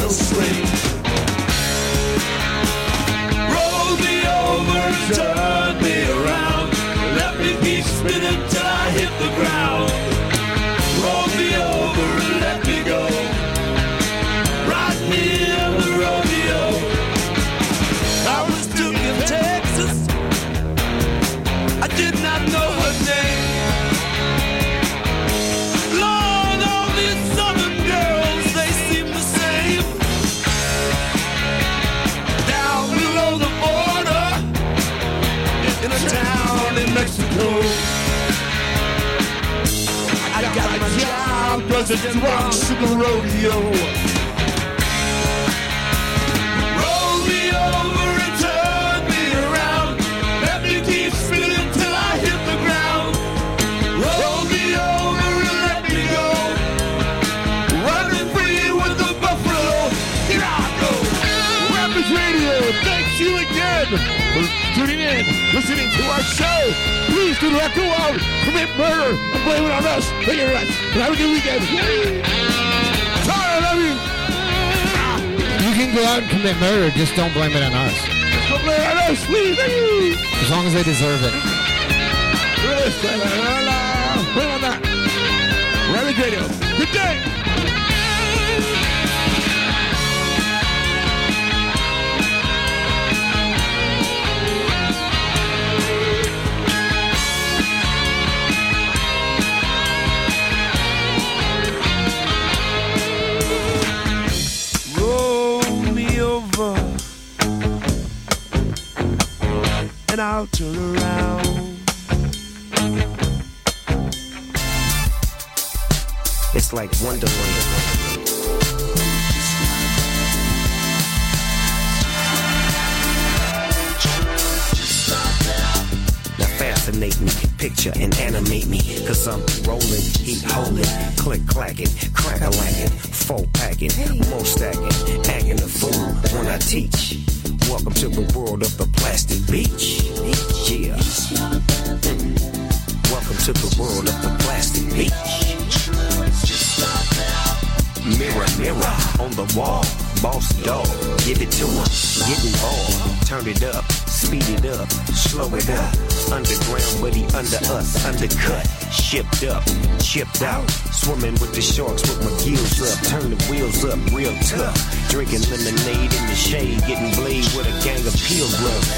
swing. Roll me over and turn me around. Let me keep spinning till I hit the ground. Roll me over and let me go. Ride me in the rodeo. I was took in Texas. I did not know her name. Lord, all these southern girls, they seem the same. Down below the border, in a town in Mexico, I got my job, President Rocks in the rodeo. Roll me over and turn me around. Let me keep spinning till I hit the ground. Roll me over and let me go. Running free with the buffalo. Here I go. Rapids Radio, thanks you again for tuning in, listening to our show. Please do not go out, commit murder, and blame it on us. Thank you very much. And have a good weekend. Sorry, I love you. You can go out and commit murder, just don't blame it on us. Don't blame it on us, please. Thank you. As long as they deserve it. Put it on that. Rapids Radio. Good day. Roll me over and I'll turn around. It's like Wonderland. Now fascinate me, picture and animate me, cause I'm rolling, heat holding, click clacking, crack-a-lacking, full packing, more stacking, acting a fool when I teach. Welcome to the world of the plastic beach. Yeah. Welcome to the world of the plastic beach. Mirror, mirror on the wall, boss dog, give it to him, get involved, turn it up, speed it up, slow it up, underground but he under us, undercut, shipped up, chipped out, swimming with the sharks with my gills up, turn the wheels up real tough, drinking lemonade in the shade, getting blade with a gang of pilgrims.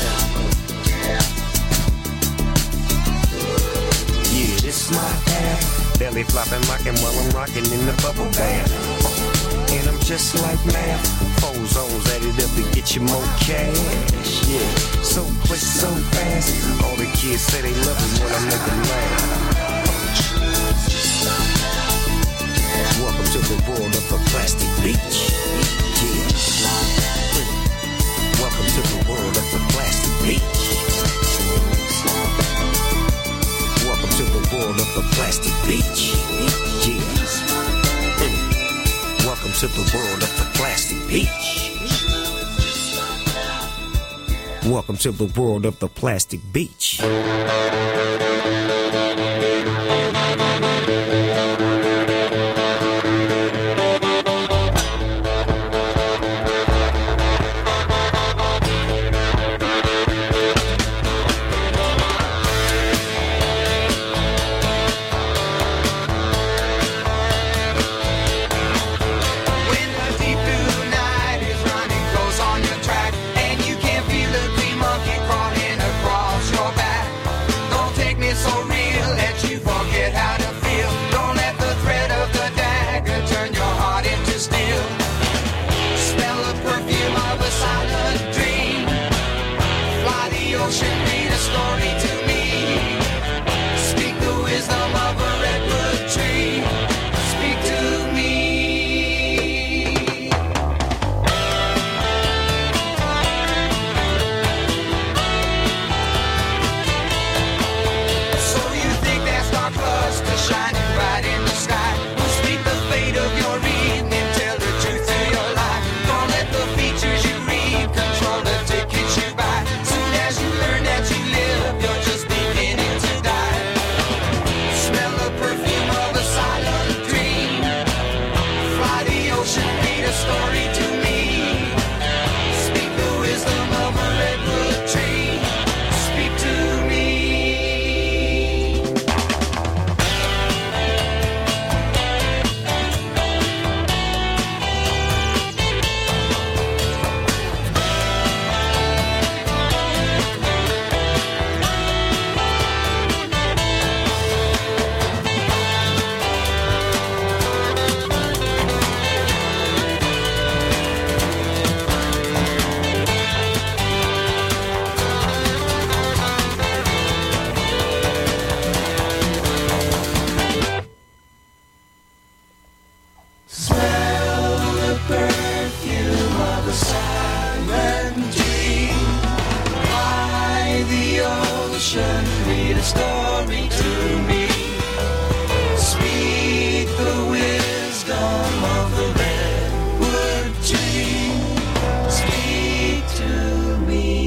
Yeah, this my path, belly flopping, rocking while I'm rocking in the bubble bath. And I'm just like math, 4 zones added up to get you more cash. Yeah, so quick, so fast. All the kids say they love me when I make them laugh. Welcome to the world of the plastic beach. Yeah. Welcome to the world of the plastic beach. Welcome to the world of the plastic beach. Yeah. Welcome to the world of the plastic beach. Welcome to the world of the plastic beach. Take me the story to me. Speak the wisdom of the redwood tree. Speak to me.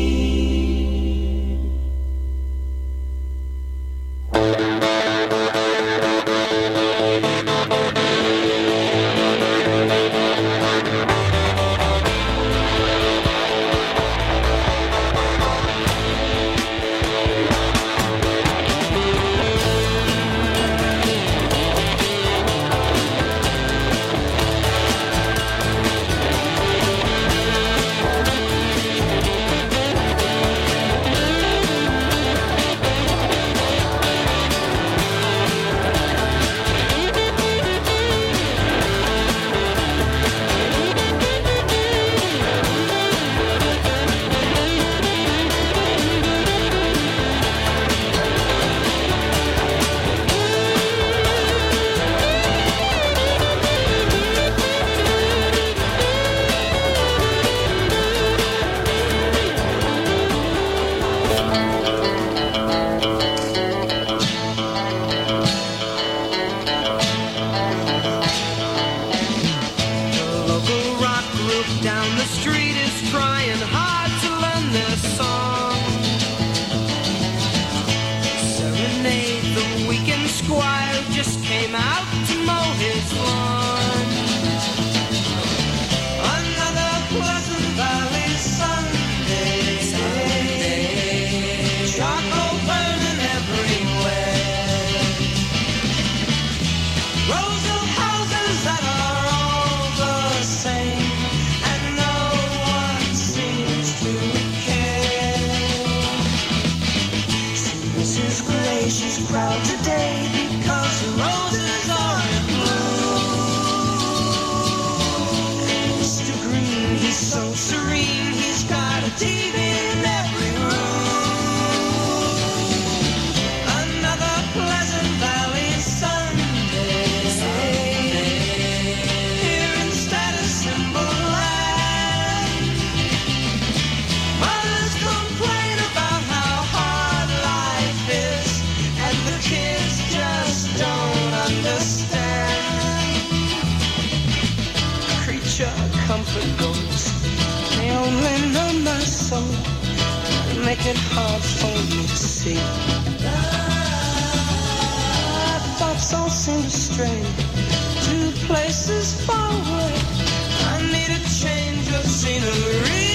Make it hard for me to see. Thoughts all seem to stray to places far away. I need a change of scenery.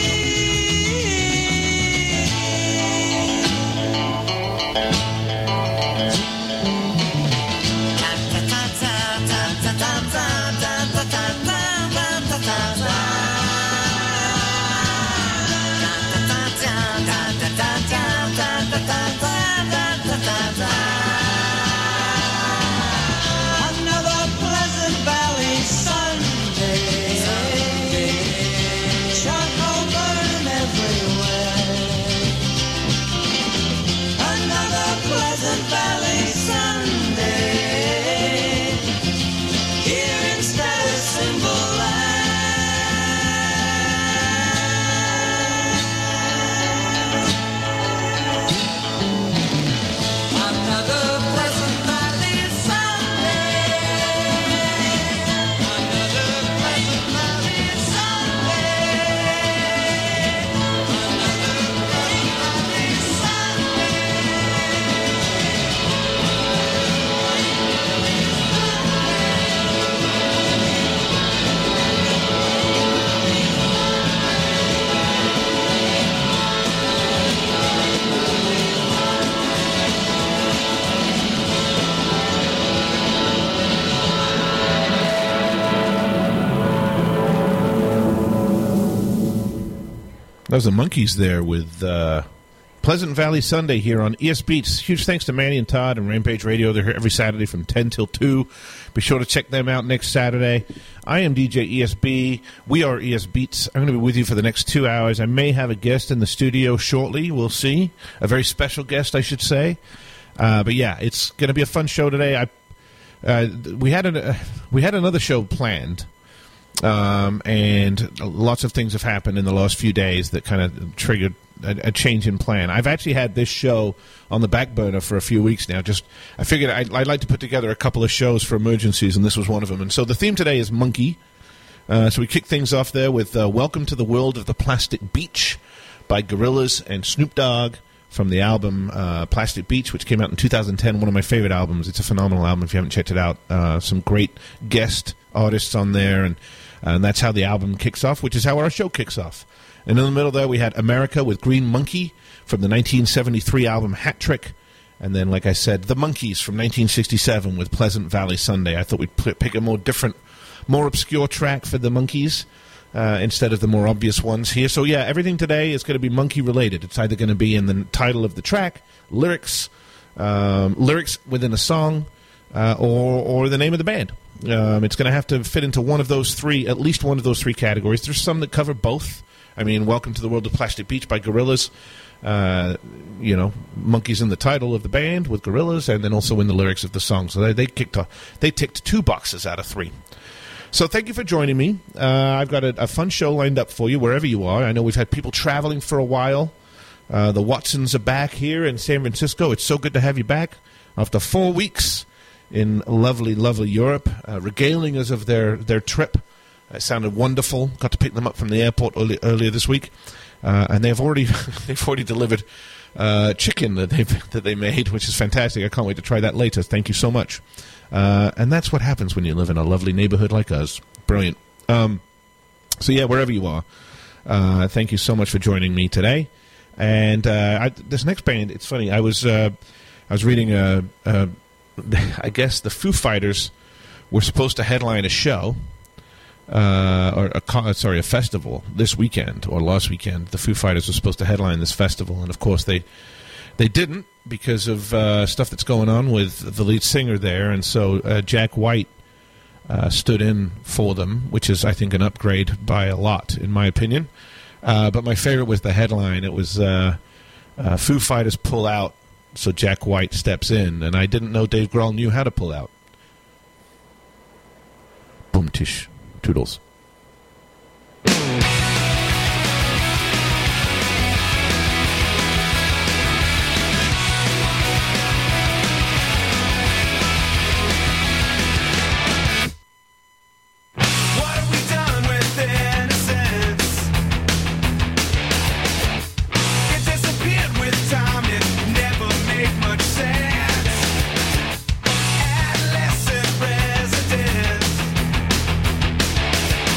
That was the Monkees there with Pleasant Valley Sunday here on ES Beats. Huge thanks to Manny and Todd and Rampage Radio. They're here every Saturday from 10 till 2. Be sure to check them out next Saturday. I am DJ ESB. We are ES Beats. I'm going to be with you for the next 2 hours. I may have a guest in the studio shortly. We'll see. A very special guest, I should say. But yeah, it's going to be a fun show today. We had another show planned. And lots of things have happened in the last few days that kind of triggered a change in plan. I've actually had this show on the back burner for a few weeks now. I figured I'd like to put together a couple of shows for emergencies, and this was one of them. And so the theme today is Monkey. So we kick things off there with Welcome to the World of the Plastic Beach by Gorillaz and Snoop Dogg from the album Plastic Beach, which came out in 2010, one of my favorite albums. It's a phenomenal album if you haven't checked it out. Some great guest artists on there, and that's how the album kicks off, which is how our show kicks off. And in the middle there, we had America with Green Monkey from the 1973 album Hat Trick. And then, like I said, The Monkees from 1967 with Pleasant Valley Sunday. I thought we'd pick a more obscure track for The Monkees instead of the more obvious ones here. So, yeah, everything today is going to be monkey-related. It's either going to be in the title of the track, lyrics within a song, or the name of the band. It's going to have to fit into one of those three, at least one of those three categories. There's some that cover both. I mean, Welcome to the World of Plastic Beach by Gorillaz. Monkeys in the title of the band with Gorillaz, and then also in the lyrics of the song. So they ticked 2 boxes out of 3. So thank you for joining me. I've got a fun show lined up for you wherever you are. I know we've had people traveling for a while. The Watsons are back here in San Francisco. It's so good to have you back after 4 weeks in lovely, lovely Europe, regaling us of their trip. It sounded wonderful. Got to pick them up from the airport earlier this week, and they've already delivered chicken that they made, which is fantastic. I can't wait to try that later. Thank you so much. And that's what happens when you live in a lovely neighborhood like us. Brilliant. So yeah, wherever you are, thank you so much for joining me today. And this next band, it's funny. I was reading I guess the Foo Fighters were supposed to headline a show. A festival this weekend or last weekend. The Foo Fighters were supposed to headline this festival, and of course they didn't because of stuff that's going on with the lead singer there, and so Jack White stood in for them, which is, I think, an upgrade by a lot, in my opinion. But my favorite was the headline. It was Foo Fighters pull out, so Jack White steps in, and I didn't know Dave Grohl knew how to pull out. Boom tish. Toodles. Adolescent residents.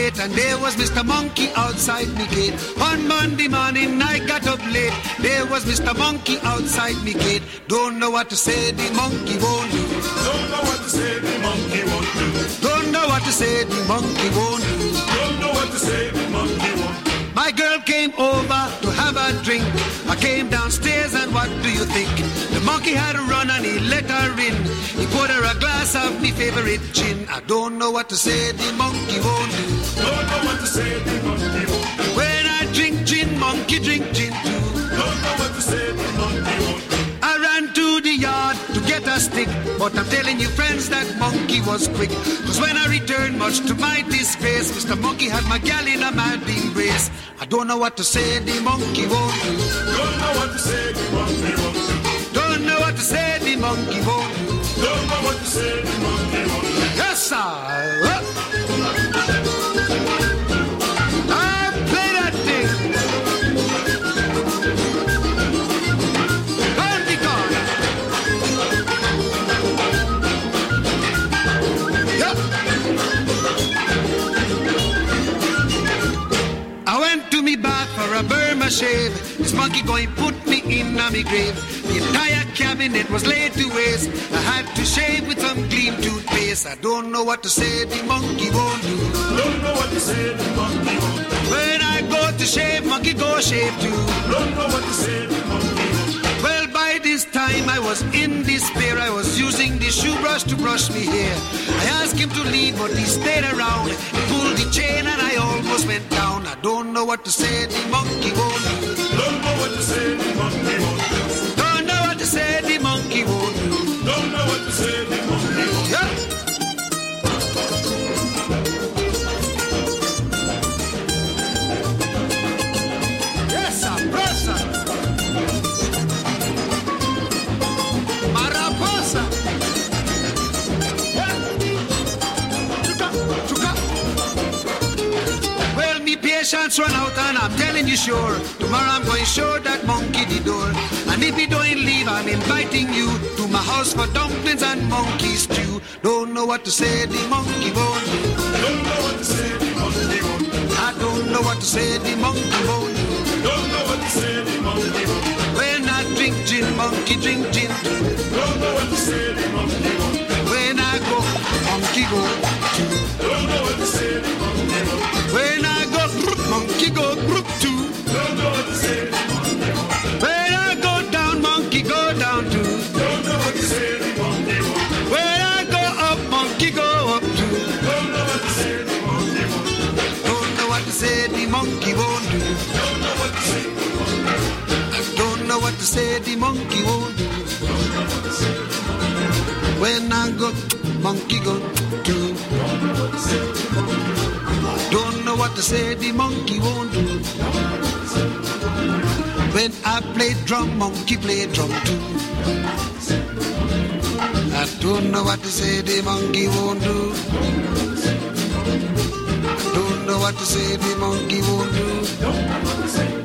8 and there was Mr. Monkey outside me gate. On Monday morning I got up late. There was Mr. Monkey outside me gate. Don't know what to say, the monkey won't do. Don't know what to say, the monkey won't do. Don't know what to say, the monkey won't do. Don't know what to say, the monkey won't do. My girl came over to have a drink. I came downstairs and what do you think? The monkey had a run and he let her in. He poured her a glass of me favorite gin. I don't know what to say, the monkey won't do. Don't know what to say, the monkey won't do. When I drink gin, monkey drink gin too. Don't know what to say, the monkey won't do. I ran to the yard to get a stick, but I'm telling you friends that monkey was quick. Cause when I returned, much to my disgrace, Mr. Monkey had my gal in a mad embrace. I don't know what to say, the monkey won't do. Don't know what to say, the monkey won't do. Don't know what to say, the monkey won't do. Don't know what to say, the monkey won't do. Yes, sir. Play that thing. Turn the corner. Yep. I went to me bath for a Burma shave. This monkey going put me in a me grave. The entire cabinet was laid to waste. I had to shave with some clean toothpaste. I don't know what to say, the monkey won't do. Don't know what to say, the monkey won't do. When I go to shave, monkey go shave too. Don't know what to say, the monkey won't do. Well, by this time I was in despair. I was using the shoe brush to brush me hair. I asked him to leave, but he stayed around. He pulled the chain and I almost went down. I don't know what to say, the monkey won't do. Don't know what to say, the monkey won't do. Don't know what to say, the monkey won't do. Don't know what to say, the monkey won't do. Yeah. Yes, sir, brother. Mariposa. Yeah. Chuka. Well, me patience run out and I'm telling you sure. Tomorrow I'm going to show that monkey the door. And if he don't leave, I'm inviting you to my house for dumplings and monkey stew. Don't know what to say, the monkey won't do. Don't know what to say, the monkey won't do. I don't know what to say, the monkey won't do. Don't know what to say, the monkey won't do. When I drink gin, monkey drink gin too. Don't know what to say, the monkey won't do. When I go, monkey go too. Don't know what to say, the monkey won't do. When I go, monkey go too. Don't know what to say, the monkey won't do. When I go down, monkey go down too. Don't know what to say, the monkey won't do. When I go up, monkey go up too. Don't know what to say, the monkey won't do. Don't know what to say, the monkey won't do. Don't know what to say, the monkey won't do. I don't know what to say, the monkey won't do. When I go, monkey go too. I don't know what to say, the monkey won't do. When I play drum, monkey play drum too. I don't know what to say, the monkey won't do. I don't know what to say, the monkey won't do.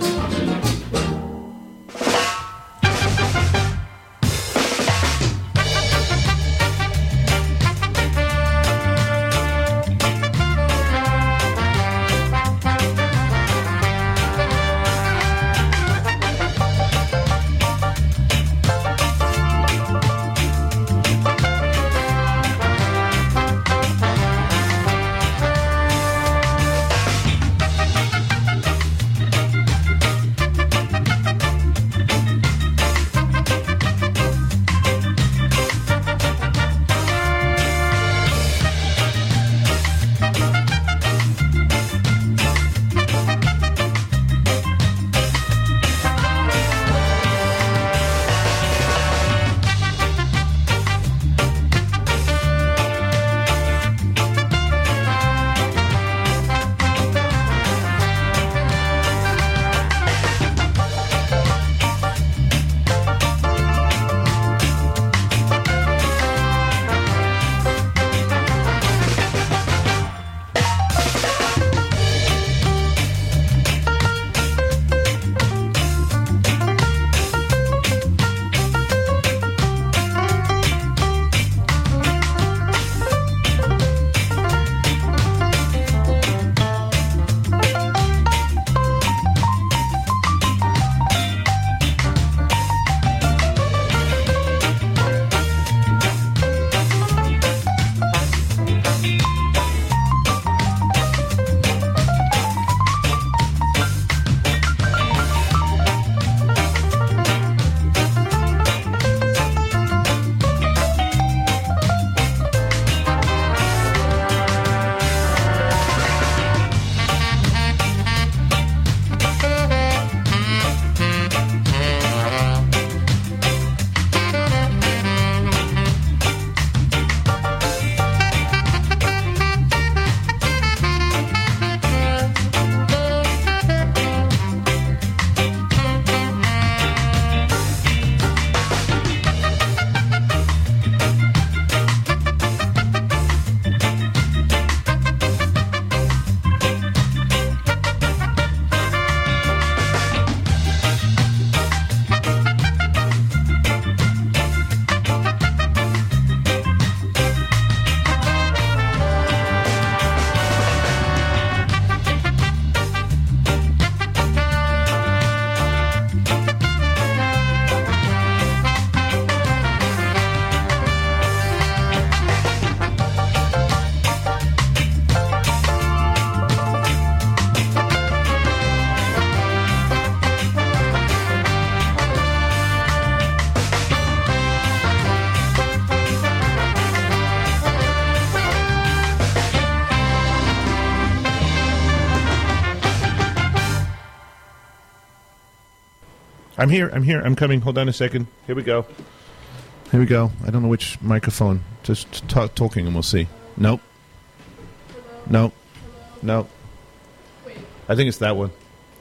I'm here. I'm coming. Hold on a second. Here we go. I don't know which microphone. Just talking and we'll see. Nope. Nope. Wait. I think it's that one.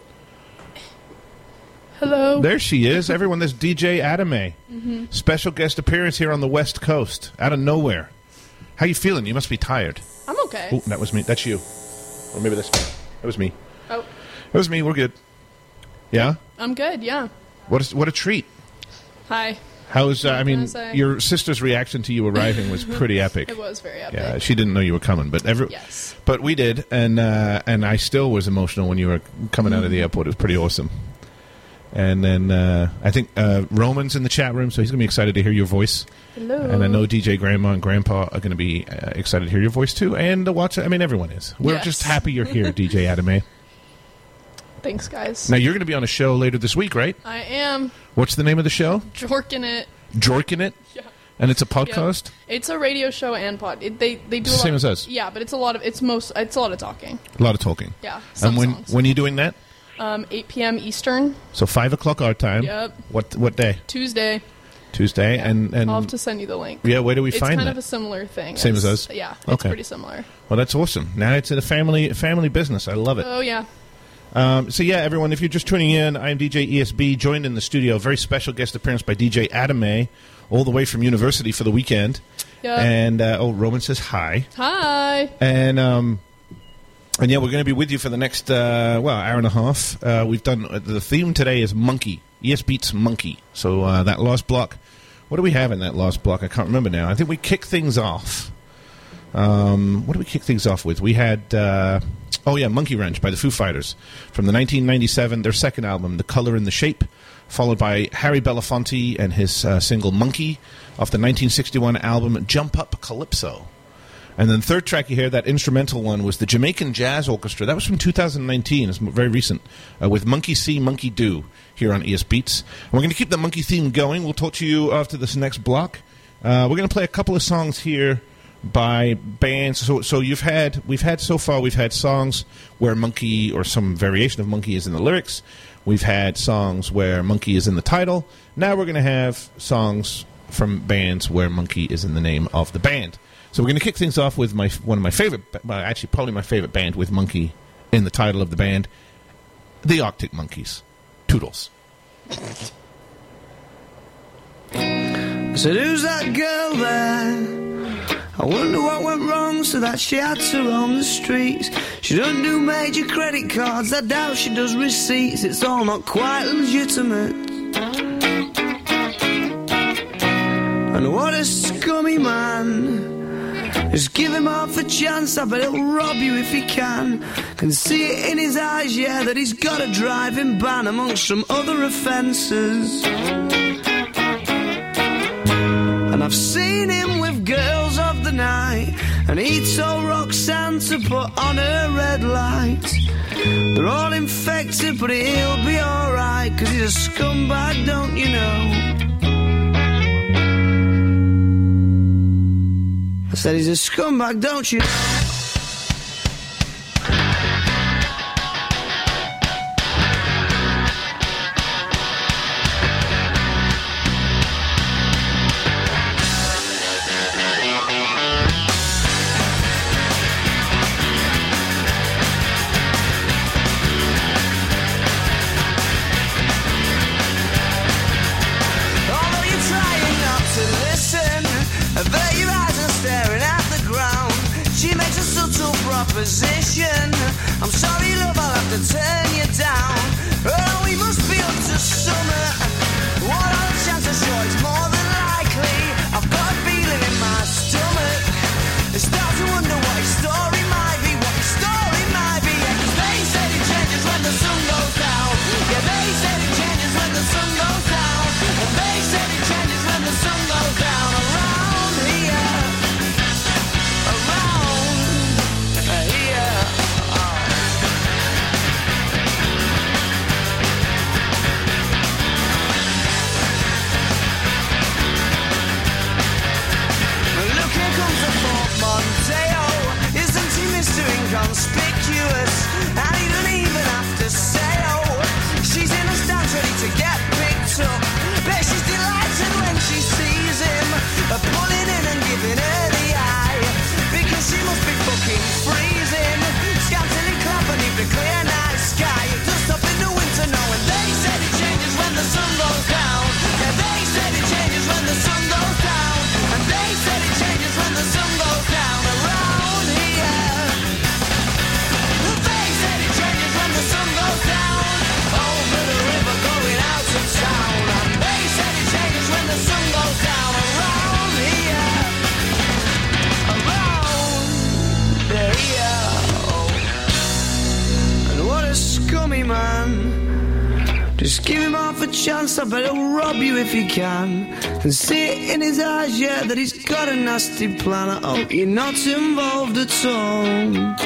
Hello. There she is. Everyone, this DJ Adame. Mm-hmm. Special guest appearance here on the West Coast. Out of nowhere. How you feeling? You must be tired. I'm okay. Oh, that was me. That's you. Or maybe that's me. That was me. Oh. That was me. We're good. Yeah? I'm good, yeah. What a treat. Hi. How's, What can I say? your sister's reaction to you arriving was pretty epic. It was very epic. Yeah, she didn't know you were coming, but Yes. but we did, and I still was emotional when you were coming out of the airport. It was pretty awesome. And then I think Roman's in the chat room, so he's going to be excited to hear your voice. Hello. And I know DJ Grandma and Grandpa are going to be excited to hear your voice too, and watch. I mean, everyone is. We're Yes. just happy you're here, DJ Adame. Thanks, guys. Now you're going to be on a show later this week, right? I am What's the name of the show? jorking it. Jorking It. Yeah. And it's a podcast. It's a radio show and pod. They do a lot Same of, as us. Yeah, but it's a lot of it's a lot of talking. A lot of talking. Yeah. Some And when songs. when are you doing that? 8 p.m. Eastern, So 5 o'clock our time. Yep. What day? Tuesday. Tuesday. Yeah. And I'll have to send you the link. yeah, where do we It's find kind that? of a similar thing. Same as us? Yeah, it's Okay. pretty similar. Well, that's awesome. Now it's a family business. I love it. Oh yeah. So yeah, everyone, if you're just tuning in, I'm DJ ESB, joined in the studio. Very special guest appearance by DJ Adame, all the way from university for the weekend. Yeah. And Roman says hi. Hi. And yeah, we're going to be with you for the next hour and a half. We've done the theme today is Monkey. ES Beats Monkey. So that last block. What do we have in that last block? I can't remember now. I think we kicked things off. What did we kick things off with? We had Monkey Wrench by the Foo Fighters from the 1997, their second album, The Color and the Shape, followed by Harry Belafonte and his single Monkey off the 1961 album Jump Up Calypso. And then third track you hear, that instrumental one, was the Jamaican Jazz Orchestra. That was from 2019. It's very recent. With Monkey See, Monkey Do here on ES Beats. And we're going to keep the monkey theme going. We'll talk to you after this next block. We're going to play a couple of songs here by bands. So we've had songs where monkey or some variation of monkey is in the lyrics. We've had songs where monkey is in the title. Now we're going to have songs from bands where monkey is in the name of the band. So we're going to kick things off with one of my favorite, actually probably my favorite band with monkey in the title of the band, the Arctic Monkeys. Toodles. I said, who's that girl there? I wonder what went wrong so that she had to roam the streets. She doesn't do major credit cards, I doubt she does receipts. It's all not quite legitimate. And what a scummy man. Just give him half a chance, I bet he'll rob you if he can. Can see it in his eyes, yeah, that he's got a driving ban amongst some other offences. And I've seen him with girls of the night, and he told Roxanne to put on her red light. They're all infected, but he'll be alright, 'cause he's a scumbag, don't you know? I said he's a scumbag, don't you? Although you're trying not to listen, avert your eyes and staring at the ground. She makes a subtle proposition. I'm sorry, love, I'll have to turn you down. Oh, we must be up to summer. What are the chances? Sure, it's more than likely. I've got a feeling in my stomach. I start to wonder what his story might be. What his story might be. Yeah, 'cause they said it changes when the sun goes down. Yeah, they said it changes when the sun goes down. And they said it changes when the sun goes down. Around here. Around here. Just give him half a chance, I bet he'll rob you if he can. And see it in his eyes, yeah, that he's got a nasty plan. I hope you're not involved at all.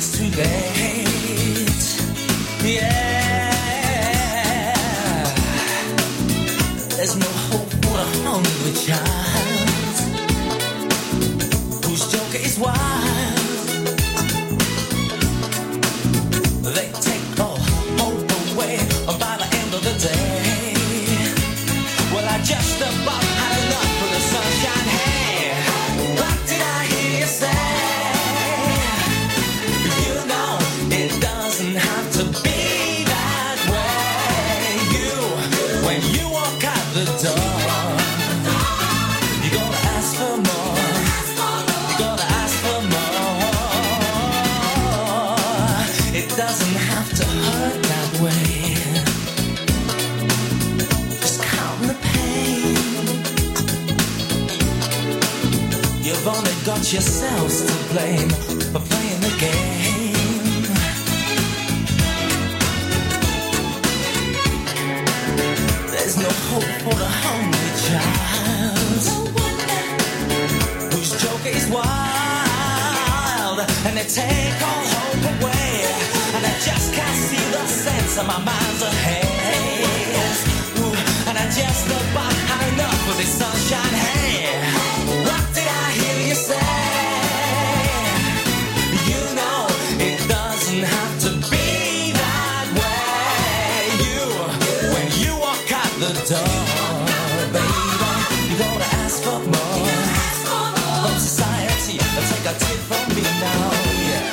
it's too late. Yeah, there's no hope for a hungry child whose joker is wild. They take all hope away by the end of the day. Well, I just about had enough for the sunshine. Hey, what did I hear you say? You know it doesn't have to be that way. When you walk out the door, you gotta ask for more. You gotta ask for more. It doesn't have to hurt that way. Just count the pain. You've only got yourselves to blame for playing the game. There's no hope for the hungry child whose joker is wild, and they take all hope away, and I just can't see the sense of my mind's ahead. Ooh, and I just about had enough of this sunshine. Hey, what did I hear you say? You know it doesn't have to be that way. When you walk out the door, baby, you gotta ask for more from society. Take a tip from me now. Yeah.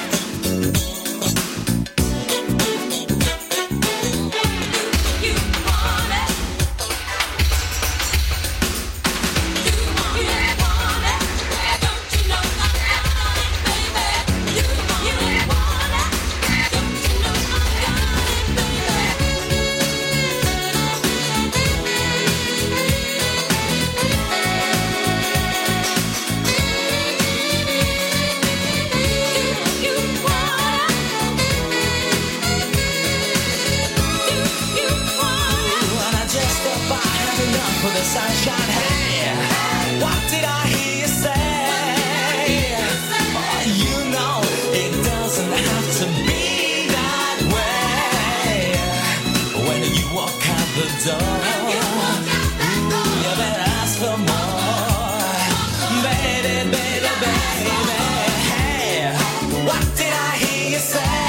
For the sunshine, hey, what did I hear you say? You know it doesn't have to be that way. When you walk out the door, ooh, you better ask for more. Baby, baby, baby, hey, what did I hear you say?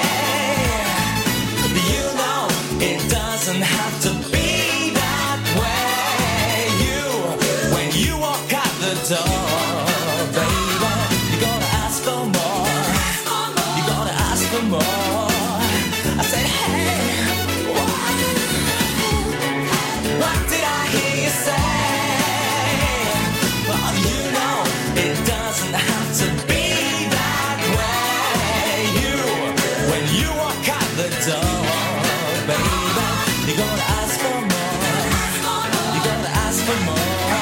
You know it doesn't have to be the door, baby, you gotta ask for more. You gotta ask for more. I said, hey, what did I hear you say? Well, you know it doesn't have to be that way. When you walk out the door, baby, you gotta ask for more. You gotta ask for more.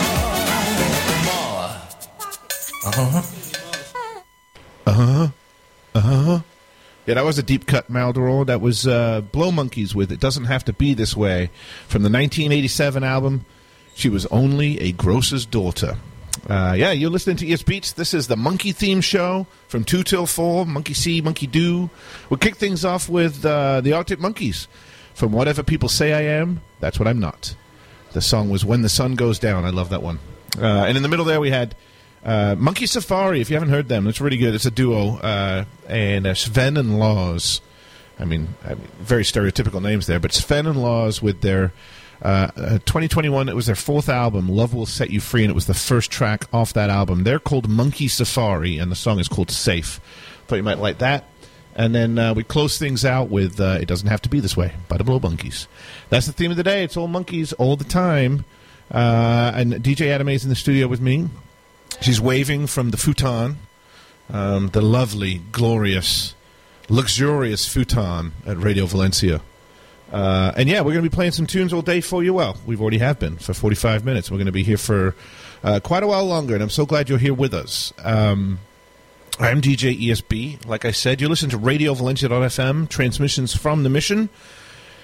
Yeah, that was a deep cut, Maldoror. That was Blow Monkeys with It Doesn't Have to Be This Way from the 1987 album, She Was Only a Grocer's Daughter. Yeah, you're listening to ES Beats. This is the Monkey Theme Show from 2 till 4, Monkey See, Monkey Do. We'll kick things off with the Arctic Monkeys. From Whatever People Say I Am, That's What I'm Not. The song was When the Sun Goes Down. I love that one. And in the middle there we had Monkey Safari, if you haven't heard them. It's really good. It's a duo. And Sven and Laws. I mean, very stereotypical names there. But Sven and Laws with their 2021, it was their 4th album, Love Will Set You Free, and it was the first track off that album. They're called Monkey Safari, and the song is called Safe. Thought you might like that. And then we close things out with It Doesn't Have to Be This Way by the Blow Monkeys. That's the theme of the day. It's all monkeys all the time. And DJ Adam A's in the studio with me. She's waving from the futon, the lovely, glorious, luxurious futon at Radio Valencia. And yeah, we're going to be playing some tunes all day for you. Well, we've already have been for 45 minutes. We're going to be here for quite a while longer, and I'm so glad you're here with us. I'm DJ ESB. Like I said, you listen to RadioValencia.fm, transmissions from the Mission.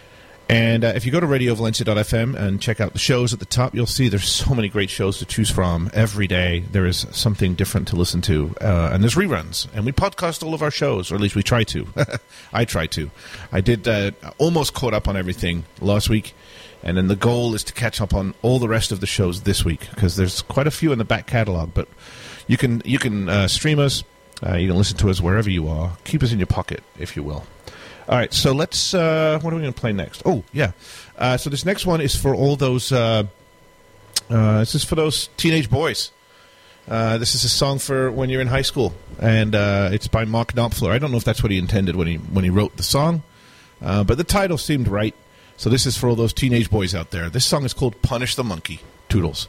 And if you go to radiovalencia.fm and check out the shows at the top, you'll see there's so many great shows to choose from. Every day there is something different to listen to. And there's reruns. And we podcast all of our shows, or at least we try to. I try to. I did almost caught up on everything last week. And then the goal is to catch up on all the rest of the shows this week, because there's quite a few in the back catalog. But you can stream us. You can listen to us wherever you are. Keep us in your pocket, if you will. All right, so let's... what are we going to play next? Oh, yeah. So this next one is for all those... this is for those teenage boys. This is a song for when you're in high school, and it's by Mark Knopfler. I don't know if that's what he intended when he wrote the song, but the title seemed right. So this is for all those teenage boys out there. This song is called Punish the Monkey. Toodles.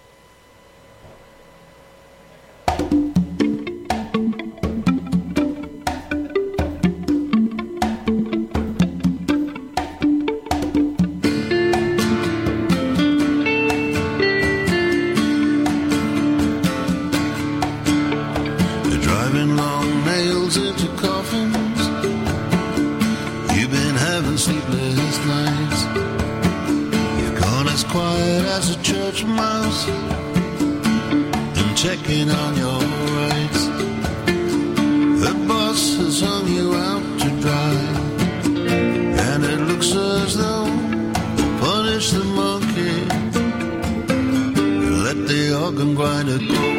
Mouse and checking on your rights. The boss has hung you out to dry, and it looks as though punish the monkey, let the organ grinder go.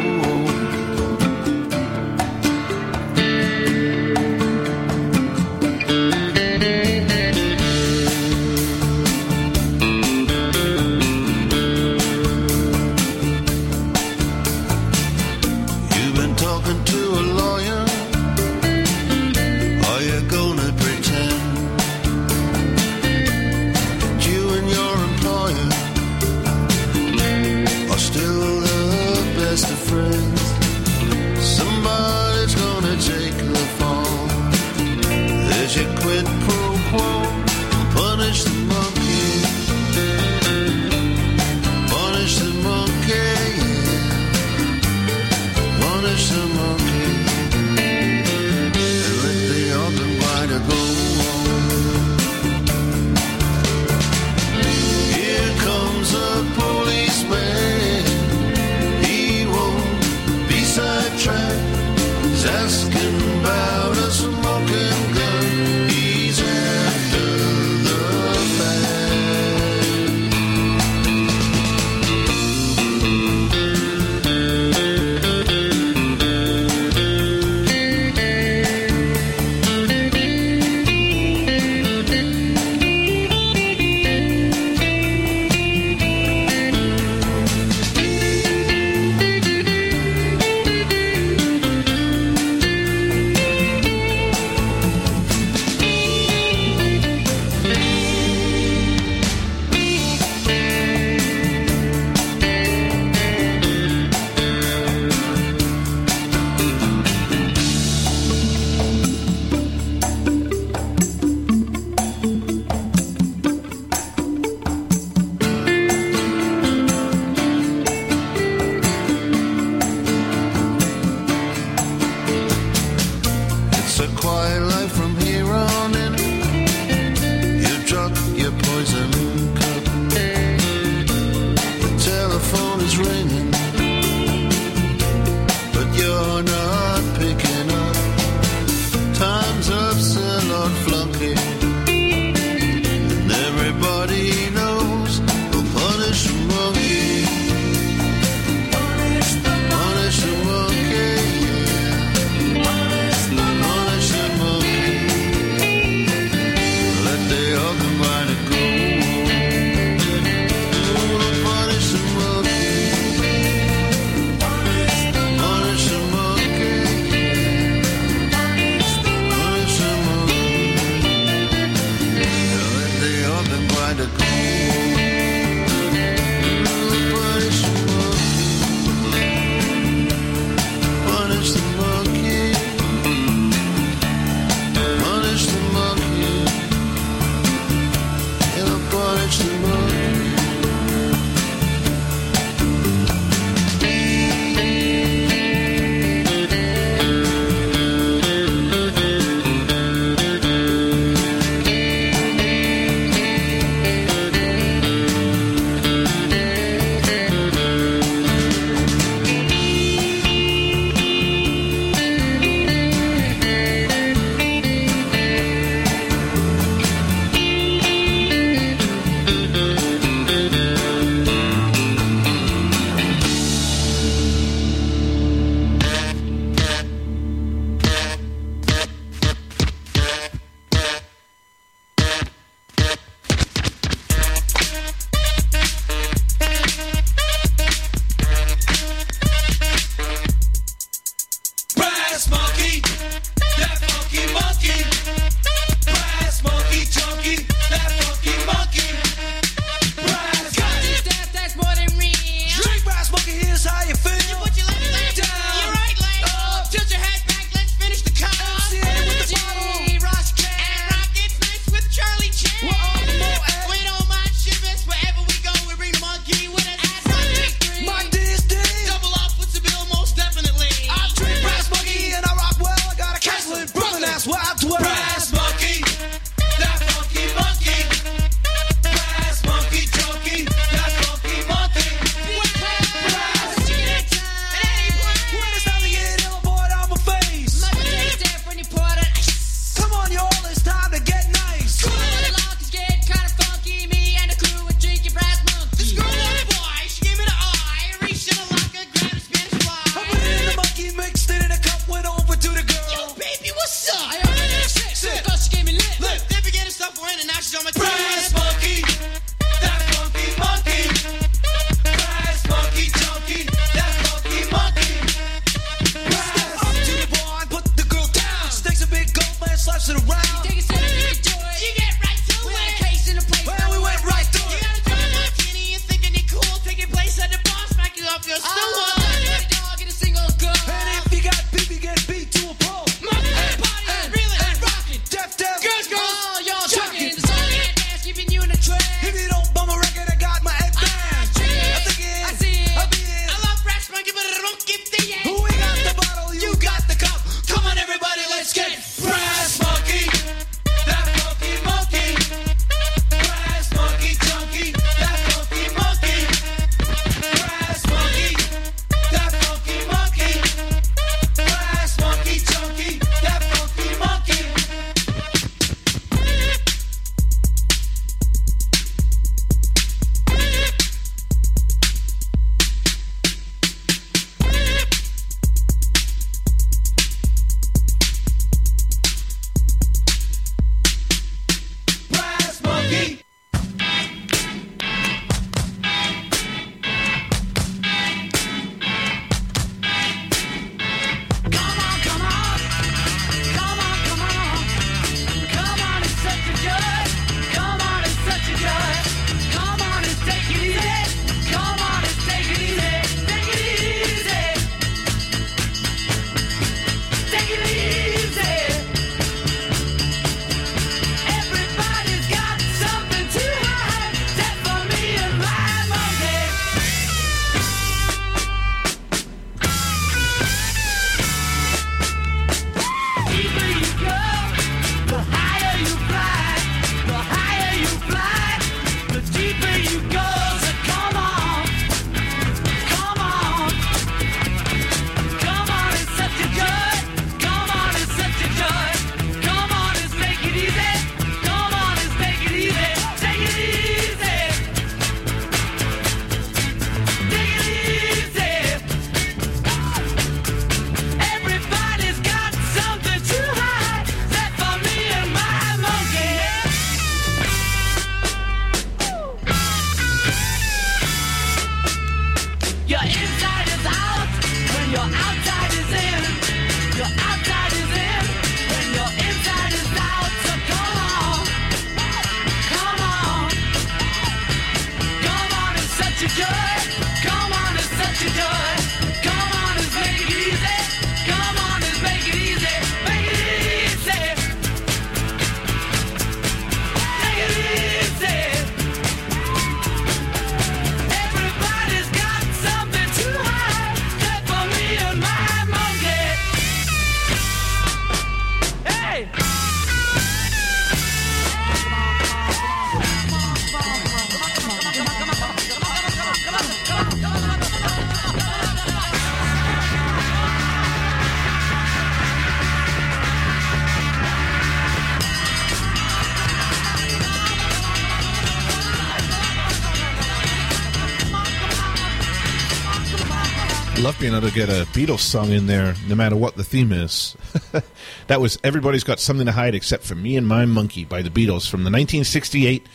Love being able to get a Beatles song in there, no matter what the theme is. That was Everybody's Got Something to Hide Except for Me and My Monkey by the Beatles from the 1968,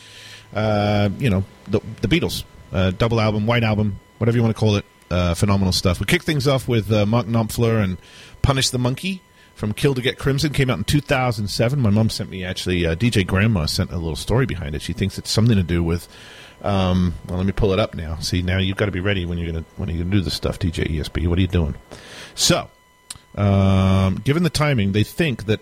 the Beatles. Double album, white album, whatever you want to call it. Phenomenal stuff. We kicked things off with Mark Knopfler and Punish the Monkey from Kill to Get Crimson. Came out in 2007. My mom sent me, actually, DJ Grandma sent a little story behind it. She thinks it's something to do with... well, let me pull it up now. See, now you've got to be ready when you're gonna do this stuff, DJ ESP. What are you doing? So, given the timing, they think that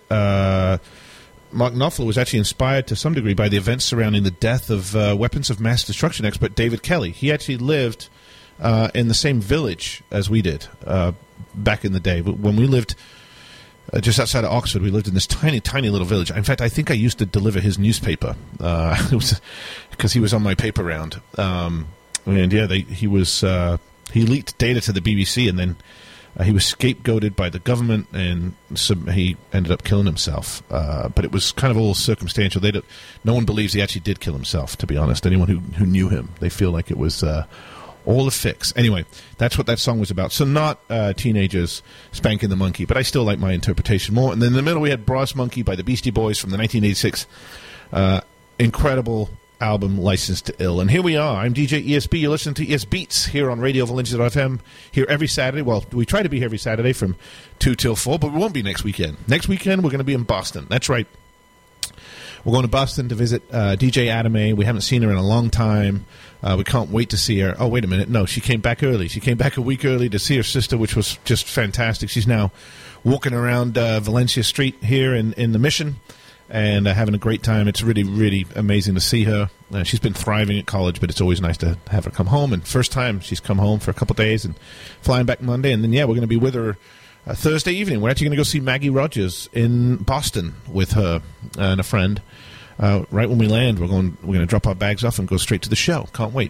Mark Knopfler was actually inspired to some degree by the events surrounding the death of weapons of mass destruction expert David Kelly. He actually lived in the same village as we did back in the day. When we lived just outside of Oxford, we lived in this tiny, tiny little village. In fact, I think I used to deliver his newspaper. It was because he was on my paper round. And yeah, he leaked data to the BBC, and then he was scapegoated by the government, and he ended up killing himself. But it was kind of all circumstantial. No one believes he actually did kill himself, to be honest. Anyone who knew him, they feel like it was all a fix. Anyway, that's what that song was about. So not teenagers spanking the monkey, but I still like my interpretation more. And then in the middle we had Bros Monkey by the Beastie Boys from the 1986 incredible album Licensed to Ill. And here we are. I'm DJ ESB. You're listening to ES Beats here on Radio Valencia.fm, here every Saturday. Well, we try to be here every Saturday from 2 till 4, but we won't be next weekend. Next weekend we're going to be in Boston. That's right. We're going to Boston to visit DJ Adame. We haven't seen her in a long time. We can't wait to see her. Oh, wait a minute. No, she came back early. She came back a week early to see her sister, which was just fantastic. She's now walking around Valencia Street here in the Mission and having a great time. It's really, really amazing to see her. She's been thriving at college, but it's always nice to have her come home. And first time she's come home for a couple days and flying back Monday. And then, yeah, we're going to be with her Thursday evening. We're actually going to go see Maggie Rogers in Boston with her and a friend. Right when we land, we're going to drop our bags off and go straight to the show. Can't wait.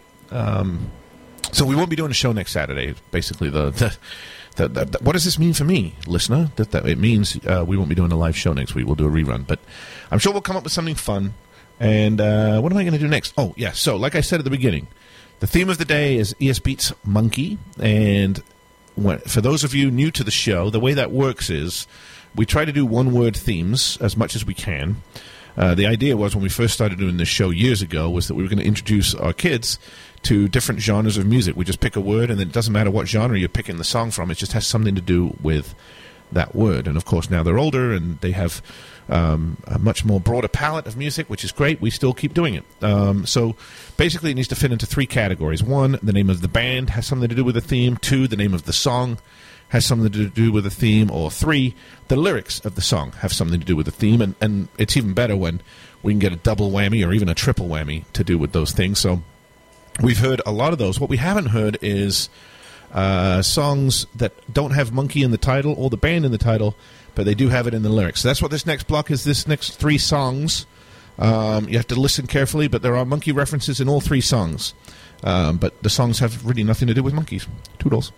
So we won't be doing a show next Saturday. Basically, what does this mean for me, listener? That it means we won't be doing a live show next week. We'll do a rerun, but I'm sure we'll come up with something fun. And what am I going to do next? Oh, yeah. So, like I said at the beginning, the theme of the day is ES Beats Monkey. And for those of you new to the show, the way that works is we try to do one-word themes as much as we can. The idea was, when we first started doing this show years ago, was that we were going to introduce our kids to different genres of music. We just pick a word, and it doesn't matter what genre you're picking the song from. It just has something to do with that word. And, of course, now they're older, and they have a much more broader palette of music, which is great. We still keep doing it. So, basically, it needs to fit into 3 categories. 1, the name of the band has something to do with the theme. 2, the name of the song has something to do with the theme. Or 3, the lyrics of the song have something to do with the theme. And it's even better when we can get a double whammy or even a triple whammy to do with those things. So we've heard a lot of those. What we haven't heard is songs that don't have monkey in the title or the band in the title, but they do have it in the lyrics. So that's what this next block is, this next 3 songs. You have to listen carefully, but there are monkey references in all 3 songs. But the songs have really nothing to do with monkeys. Toodles.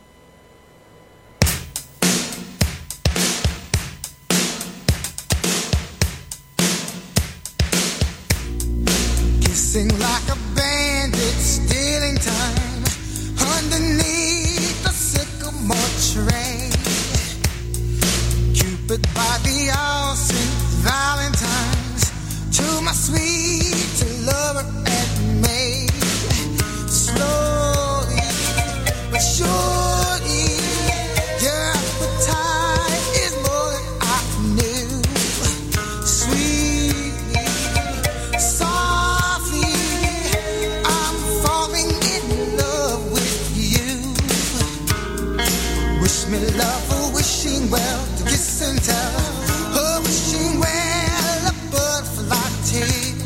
Sing like a bandit, stealing time underneath the sycamore tree. Cupid by the all St. Valentine's, to my sweet lover and maid. Slowly but surely, your appetite is more than I knew. Sweetly, wish me love, oh, wishing well, to kiss and tell. Oh, wishing well, a butterfly tale.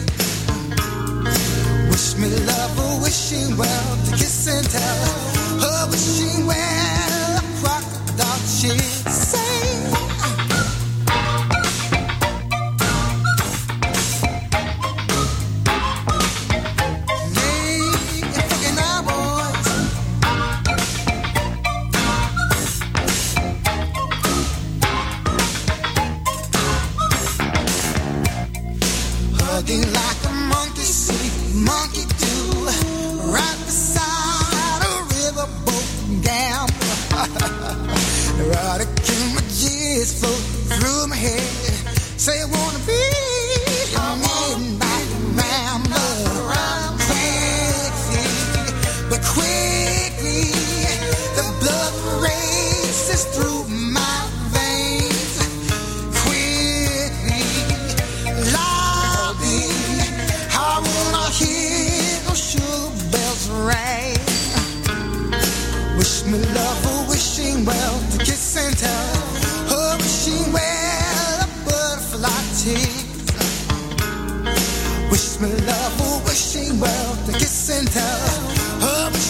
Wish me love, oh, wishing well, to kiss and tell. Oh, wishing well, a crocodile she'd say. but quickly the blood races through my veins. Quickly, Lordy, I wanna hear those sugar bells ring. Wish me love a wishing well to kiss and tell. Oh, wishing well a butterfly takes. Wish me love a wishing well to kiss and tell.